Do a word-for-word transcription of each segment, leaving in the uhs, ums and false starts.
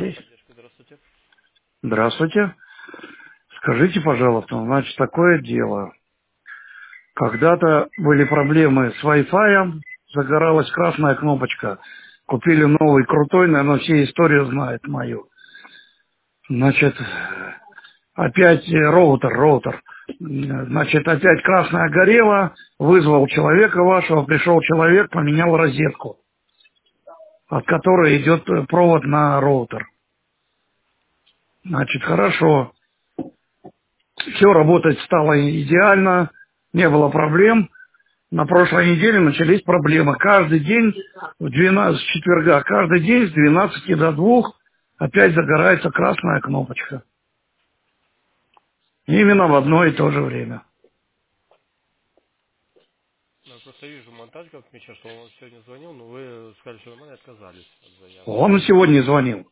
Андрей. Здравствуйте. Здравствуйте. Скажите, пожалуйста, значит, такое дело. Когда-то были проблемы с Wi-Fi, загоралась красная кнопочка. Купили новый крутой, наверное, все историю знают мою. Значит, опять э, роутер, роутер. Значит, опять красная горела, вызвал человека вашего, пришел человек, поменял розетку, от которой идет э, провод на роутер. Значит, хорошо. Все работать стало идеально, не было проблем. На прошлой неделе начались проблемы. Каждый день в двенадцать с четверга, каждый день с двенадцати до двух опять загорается красная кнопочка. Именно в одно и то же время. Я просто вижу монтаж, как отмечал, что он вам сегодня звонил, но вы сказали, что нормально, и отказались от заявки. Он сегодня звонил.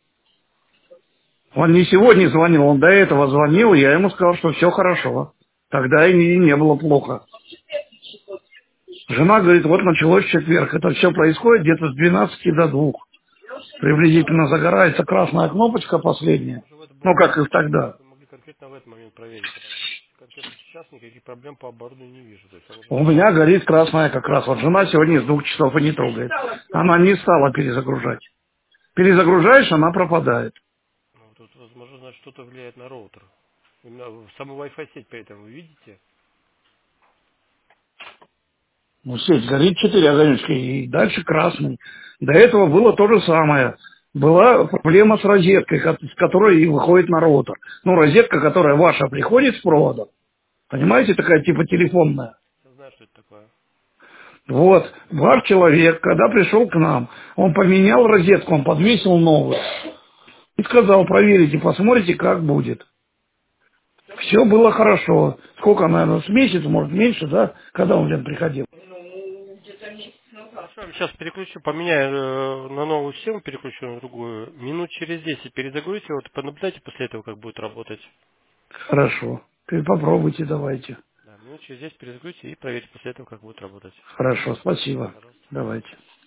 Он не сегодня звонил, он до этого звонил, и я ему сказал, что все хорошо. Тогда и не, не было плохо. Жена говорит, вот началось в четверг. Это все происходит где-то с двенадцати до двух. Приблизительно загорается красная кнопочка последняя. Может, это Ну, было как и раньше, тогда. вы могли конкретно в этот момент проверить, потому что конкретно сейчас никаких проблем по оборудованию не вижу. То есть он уже У начал. меня горит красная как раз. Вот жена сегодня с двух часов и не трогает. Она не стала перезагружать. Перезагружаешь, она пропадает. Ну, тут, возможно, значит, что-то влияет на роутер. Именно в саму Wi-Fi сеть при этом вы видите? Ну, сеть горит четыре огонечка и дальше красный. До этого было то же самое. Была проблема с розеткой, ко- с которой и выходит на роутер. Ну, розетка, которая ваша приходит с проводом. Понимаете, такая типа телефонная. Я знаю, что это такое. Вот, ваш человек, когда пришел к нам, он поменял розетку, он подвесил новую. И сказал, проверите, посмотрите, как будет. Все было хорошо. Сколько, наверное, с месяца, может, меньше, да, когда он, Лен, приходил? Хорошо, я сейчас переключу, поменяю э, на новую систему, переключу на другую. Минут через десять перезагрузите, вот понаблюдайте после этого, как будет работать. Хорошо. Ты попробуйте, давайте. Да, минут через десять перезагрузите и проверьте после этого, как будет работать. Хорошо, спасибо. Пожалуйста. Давайте.